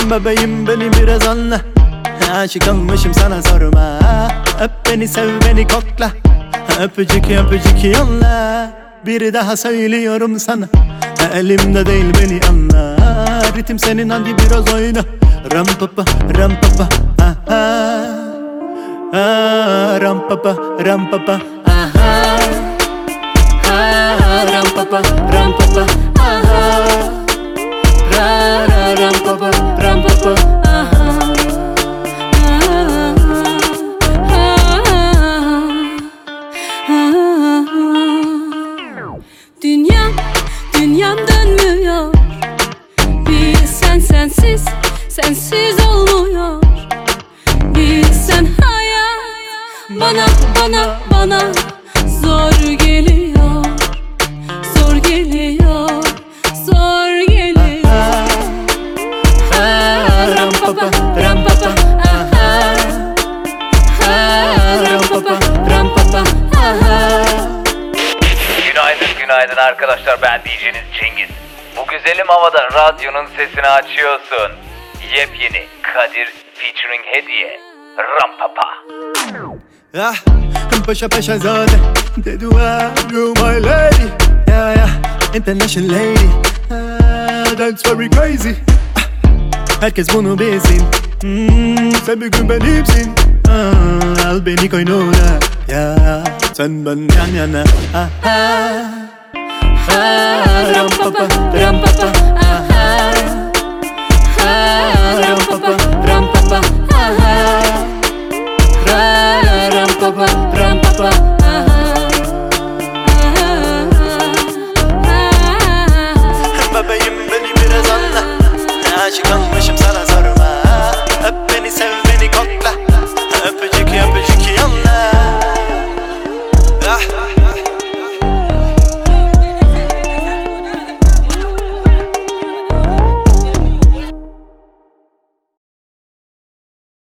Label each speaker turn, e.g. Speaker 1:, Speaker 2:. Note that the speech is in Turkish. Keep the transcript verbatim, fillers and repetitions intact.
Speaker 1: Bebeğim beni biraz anla, aşık olmuşum sana sorma. Öp beni, sev beni, kokla, öpücük öpücük yolla. Bir daha söylüyorum sana, elimde değil beni anla. Ritim senin, hadi biraz oyna. Ram pa pa, ram pa pa, aha. Ah, ram pa pa, ram pa pa, aha. Ah, ram pa pa, ram pa pa, aha. Ra ra ram pa pa, ram pa pa, aha.
Speaker 2: Dünyam, dünyam dönmüyor. Bir sen sensiz, sensiz olmuyor. Bir sen hayat bana, bana, bana zor geliyor. Zor geliyor, zor geliyor.
Speaker 1: Ram pa pa, ram pa pa, aha. Ram pa pa, ram pa pa, aha.
Speaker 3: Günaydın günaydın arkadaşlar, ben D J'niz Cengiz. Bu güzelim havada radyonun sesini açıyorsun. Yepyeni Kadir featuring Hediye, Rampapa.
Speaker 1: Ah, paşa paşa zade dedua, you my lady. Yeah yeah, international lady. Ah, that's very crazy. Ah, herkes bunu bilsin. Hmm, sen bir gün benimsin. Ah, al beni koynuna. Ya yeah, sen ben yan yana. Ah, ah.